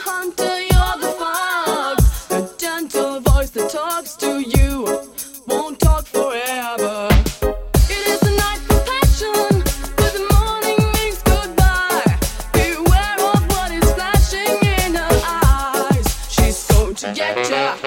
hunter, you're the fox. A gentle voice that talks to you won't talk forever. It is the night for passion, but the morning means goodbye. Beware of what is flashing in her eyes. She's going to get ya.